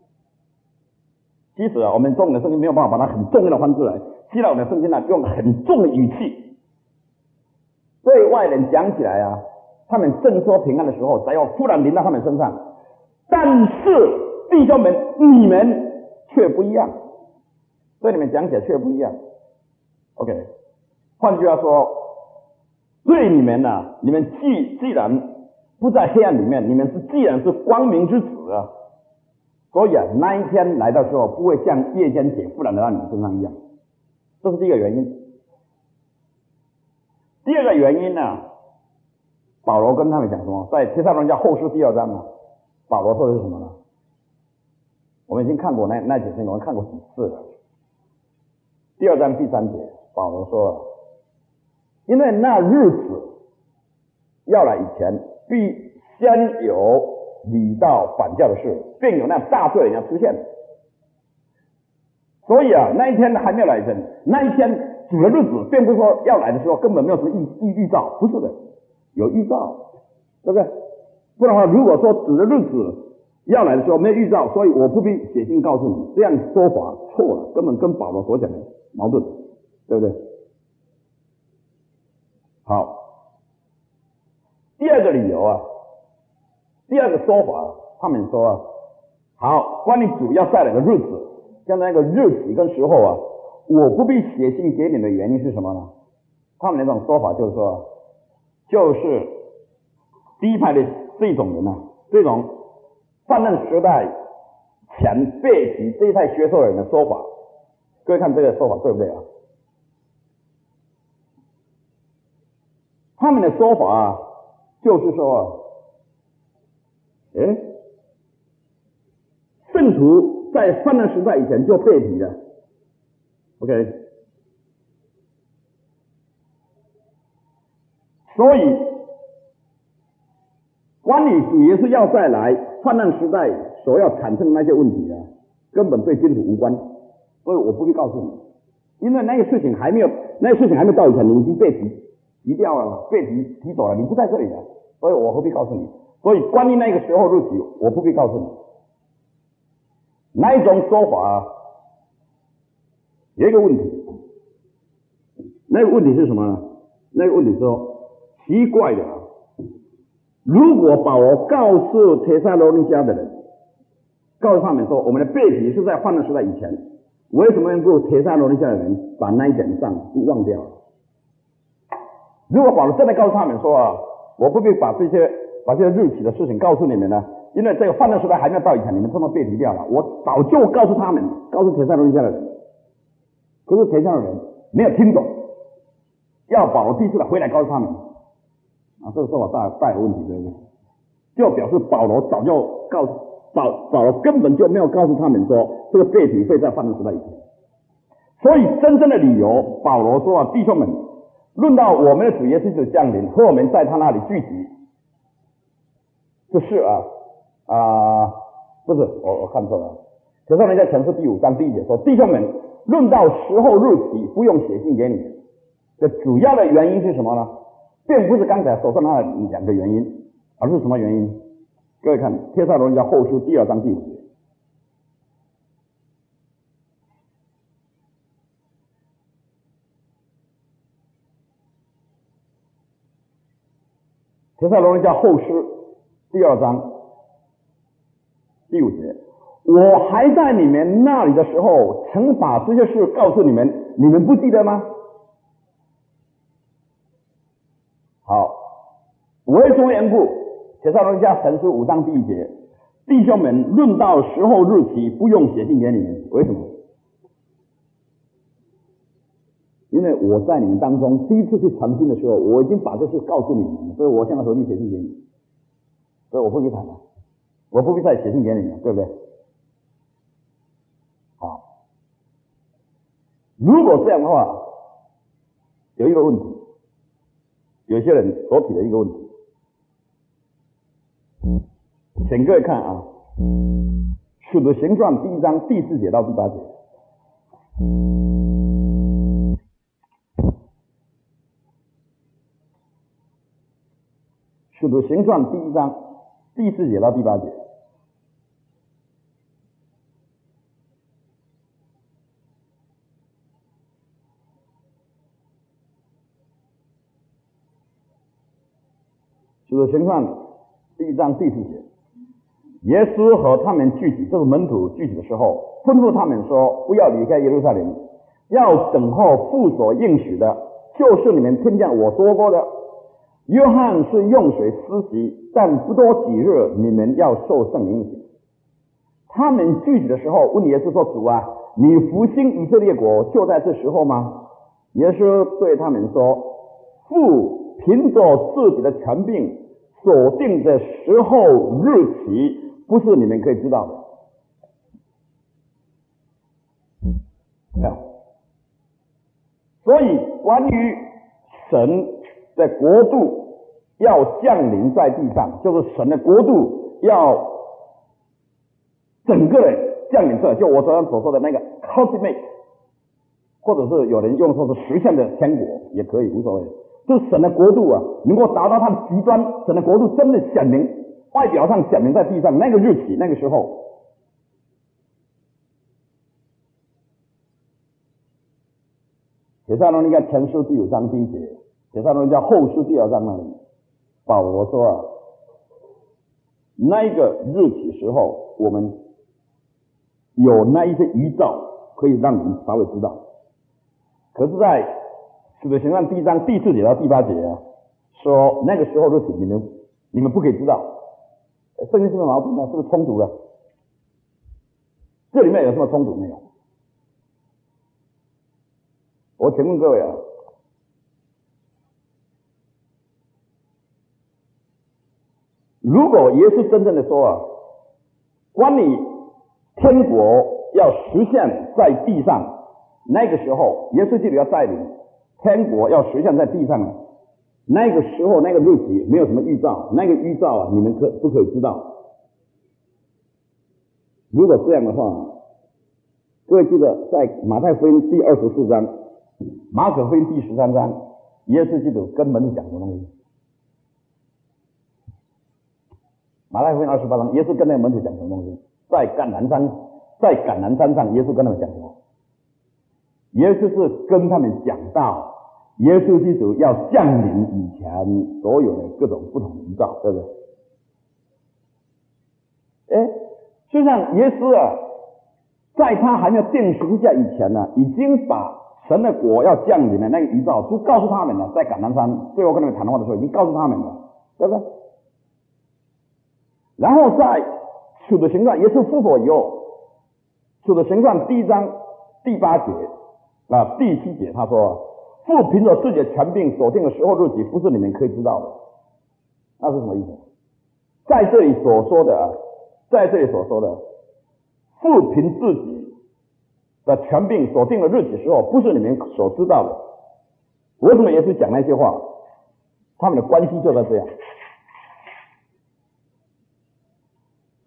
Speaker 1: 即使啊，我们中文的圣经没有办法把它很重要的翻出来，希腊文的圣经呢，用很重的语气，对外人讲起来啊，他们正说平安的时候，灾祸忽然临到他们身上，但是弟兄们，你们却不一样，对你们讲起来却不一样。OK。换句话说，对你们呢、啊，你们既既然不在黑暗里面，你们是既然是光明之子啊，所以啊，那一天来的时候，不会像夜间铁忽然来到你们身上一样，这是第一个原因。第二个原因呢、啊，保罗跟他们讲什么？在帖撒罗尼迦后书第二章啊，保罗说的是什么呢？我们已经看过那那节经文，我们看过几次了。第二章第三节，保罗说。因为那日子要来以前，必先有理道反教的事，并有那大罪人要出现。所以啊，那一天还没有来前，那一天主的日子，并不是说要来的时候根本没有什么预预兆，不是的，有预兆，对不对？不然的话，如果说主的日子要来的时候没有预兆，所以我不必写信告诉你，这样说法错了，根本跟保罗所讲的矛盾，对不对？好，第二个理由啊，第二个说法，他们说啊，好，关于主要再来的日子，像那个日期跟时候啊，我不必写信给你的原因是什么呢？他们那种说法就是说，就是第一派的这种人啊，这种泛滥时代前背起这一派学说人的说法，各位看这个说法对不对啊？他们的说法啊，就是说，哎，圣徒在泛滥时代以前就背离了 ，OK， 所以关于主耶稣要再来泛滥时代所要产生的那些问题啊，根本对基督徒无关，所以我不会告诉你，因为那个事情还没有，那个事情还没到以前，你已经背离。提掉了，被提提走了，你不在这里了，所以我何必告诉你？所以关于那个时候日期，我不必告诉你。那一种说法有一个问题，那个问题是什么呢？那个问题说，奇怪的，如果保罗告诉帖撒罗尼迦的人，告诉他们说，我们的背题是在泛滥时代以前，为什么能够帖撒罗尼迦的人把那一点上忘掉了？如果保罗真的告诉他们说啊，我不必把这些把这些日期的事情告诉你们呢，因为这个泛滥时代还没有到以前，你们通通被提掉了。我早就告诉他们，告诉帖撒罗尼迦的人，可是帖撒罗尼迦人没有听懂，要保罗第一次的回来告诉他们啊，这个说法大大有问题，对不对？就表示保罗早就告诉保保罗根本就没有告诉他们说这个被提会在泛滥时代以前，所以真正的理由，保罗说啊，弟兄们。论到我们的主耶稣的降临和我们在他那里聚集，这事啊， 啊、呃，不是，我我看错了。铁上人在前书第五章第一节说，弟兄们，论到时候日期，不用写信给你们。这主要的原因是什么呢？并不是刚才所说那两个原因，而是什么原因？各位看，帖撒罗尼迦后书第二章第五节。帖撒罗尼迦后书第二章第五节，我还在你们那里的时候，曾把这些事告诉你们，你们不记得吗？好，为什么缘故？帖撒罗尼迦前书五章第一节，弟兄们，论到时候日期，不用写信给你们。为什么？因为我在你们当中第一次去传信的时候，我已经把这事告诉你们，所以我现在何必写信给你？所以我不必谈了，我不必再写信给你们，对不对？好，如果这样的话，有一个问题，有些人所提的一个问题，请各位看啊，《使徒行传》第一章第四节到第八节。使徒行传第一章第四节到第八节。使徒行传第一章第四节，耶稣和他们聚集，就是门徒聚集的时候，吩咐他们说，不要离开耶路撒冷，要等候父所应许的，就是你们听见我说过的。约翰是用水施洗，但不多几日，你们要受圣灵洗。他们聚集的时候，问耶稣说，主啊，你复兴以色列国就在这时候吗？耶稣对他们说，父凭着自己的权柄所定的时候日期，不是你们可以知道的。所以关于神的国度要降临在地上，就是神的国度要整个人降临出来，就我昨天所说的那个 consummate， 或者是有人用说是实现的天国也可以，无所谓。就是神的国度啊，能够达到它的极端，神的国度真的显明，外表上显明在地上，那个日期，那个时候。帖撒罗尼迦前书第五章第一节，帖撒罗尼迦后书第二章那里，保罗说啊，那一个日期时候，我们有那一些预兆可以让你们稍微知道。可是在使徒行传第一章第四节到第八节啊，说那个时候日期你们你们不可以知道。圣经是不是矛盾呢？是不是冲突了？这里面有什么冲突没有？我请问各位啊，如果耶稣真正的说啊，关于天国要实现在地上，那个时候耶稣基督要带领天国要实现在地上，那个时候那个日期没有什么预兆，那个预兆啊，你们可不可以知道？如果这样的话，各位记得在马太福音第二十四章、马可福音第十三章，耶稣基督跟门徒讲什么东西？马太福音二十八章，耶稣跟那个门徒讲什么东西？在橄榄山，在橄榄山上，耶稣跟他们讲什么？耶稣是跟他们讲到耶稣基督要降临以前所有的各种不同的预兆，对不对？哎，就像耶稣啊，在他还没有定十字架以前呢，已经把神的国要降临的那个预兆都告诉他们了，在橄榄山最后跟他们谈话的时候已经告诉他们了，对不对？然后在使徒行传耶稣复活以后，使徒行传第一章第八节啊第七节他说，父凭着自己的权柄所定的时候日期，不是你们可以知道的。那是什么意思？在这里所说的啊，在这里所说的父凭自己的权柄所定的日期时候，不是你们所知道的。为什么耶稣讲那些话？他们的关系就在这样。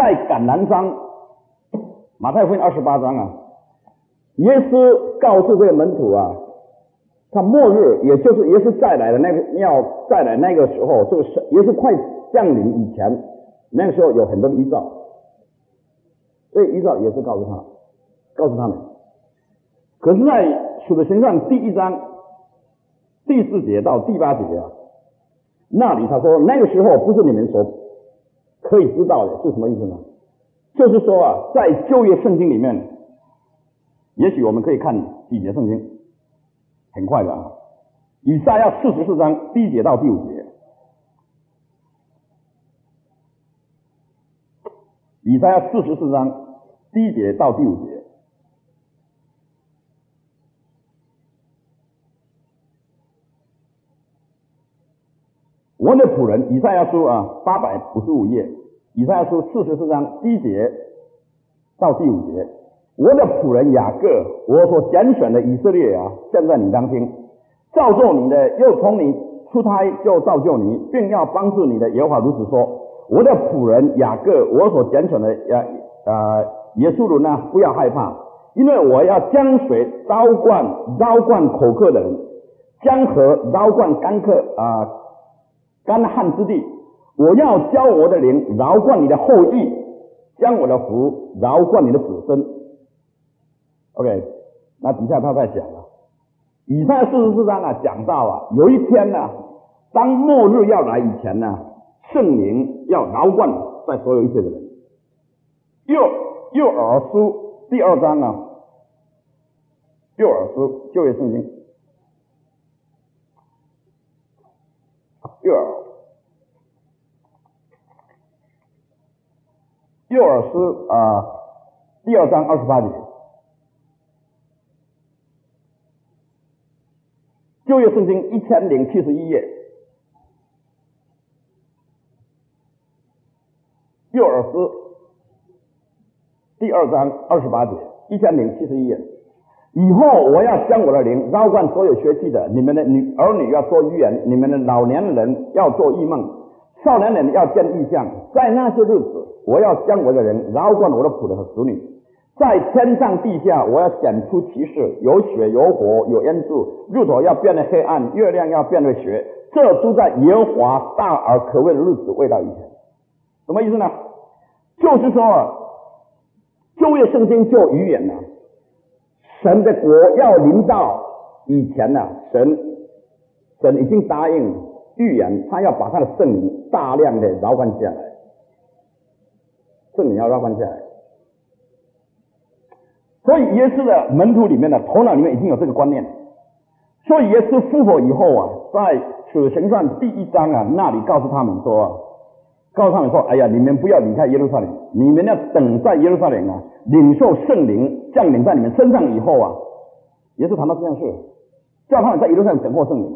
Speaker 1: 在橄榄山，马太福音二十八章啊，耶稣告诉这个门徒啊，他末日也就是耶稣再来的那个要再来那个时候，这个是耶稣快降临以前，那个时候有很多的预兆，所以预兆也是告诉他，告诉他们。可是，在使徒行传第一章第四节到第八节啊，那里他说那个时候不是你们所可以知道的，是什么意思呢？就是说啊，在旧约圣经里面，也许我们可以看几节圣经，很快的啊。以赛亚四十四章第一节到第五节，以赛亚四十四章第一节到第五节。我的仆人以赛亚书啊，八百五十五页，以赛亚书四十四章第一节到第五节。我的仆人雅各，我所拣选的以色列啊，现在你当听，造就你的，又从你出胎就造就你，并要帮助你的耶和华如此说：我的仆人雅各，我所拣选的呀呃耶稣伦啊，不要害怕，因为我要将水浇灌浇灌口渴的人，江河浇灌干渴啊。呃干旱之地，我要浇我的灵饶灌你的后裔，将我的福饶灌你的子孙。 OK， 那底下他在讲啊，以赛亚四十四章啊讲到啊，有一天呢、啊，当末日要来以前呢、啊，圣灵要饶灌在所有一切的人。右右耳书第二章啊，右耳书旧约圣经。右耳，右耳诗啊、呃，第二章二十八节，旧约圣经一千零七十一页，右耳诗第二章二十八节，一千零七十一页。以后我要将我的灵浇灌所有学习的，你们的女儿女要说预言，你们的老年人要做异梦，少年人要见异象。在那些日子，我要将我的人浇灌我的仆人和使女，在天上地下，我要显出奇事，有血有火有烟柱，日头要变得黑暗，月亮要变为血，这都在耶和华大而可畏的日子未到以前。什么意思呢？就是说啊，旧约圣经就预言了、啊。神的国要临到以前呢、啊，神神已经答应预言，他要把他的圣灵大量的浇灌下来，圣灵要浇灌下来。所以耶稣的门徒里面的头脑里面已经有这个观念，所以耶稣复活以后啊，在使徒行传第一章啊那里告诉他们说、啊，告诉他们说，哎呀，你们不要离开耶路撒冷，你们要等在耶路撒冷啊，领受圣灵降临在你们身上以后啊，耶稣谈到这件事，叫他们在耶路撒冷等候圣灵。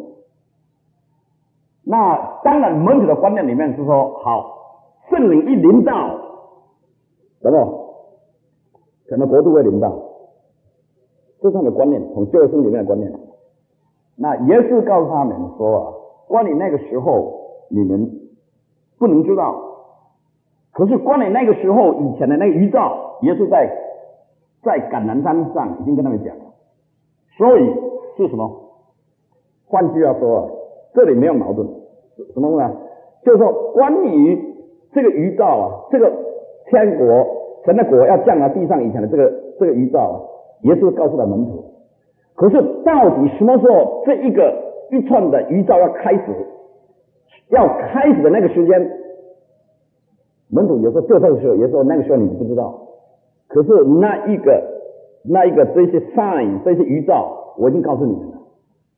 Speaker 1: 那当然门徒的观念里面是说，好，圣灵一临到，什么？可能国度会临到，这是他们的观念，从旧约圣经里面的观念。那耶稣告诉他们说啊，关于那个时候你们不能知道，可是关于那个时候以前的那个预兆，耶稣在在橄榄山上已经跟他们讲了，所以是什么？换句话说啊，这里没有矛盾，什么呢？就是说关于这个预兆啊，这个天国神的国要降到地上以前的这个这个预兆啊，耶稣告诉了门徒。可是到底什么时候这一个一串的预兆要开始？要开始的那个时间，门徒有时候就这个时候，有时候那个时候你不知道。可是那一个那一个这些 sign 这些预兆，我已经告诉你们了。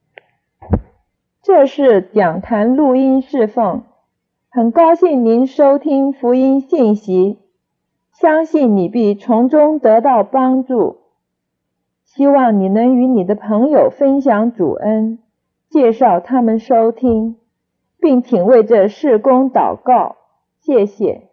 Speaker 2: 这是讲坛录音释放，很高兴您收听福音信息，相信你必从中得到帮助。希望你能与你的朋友分享主恩，介绍他们收听，并请为这事工祷告，谢谢。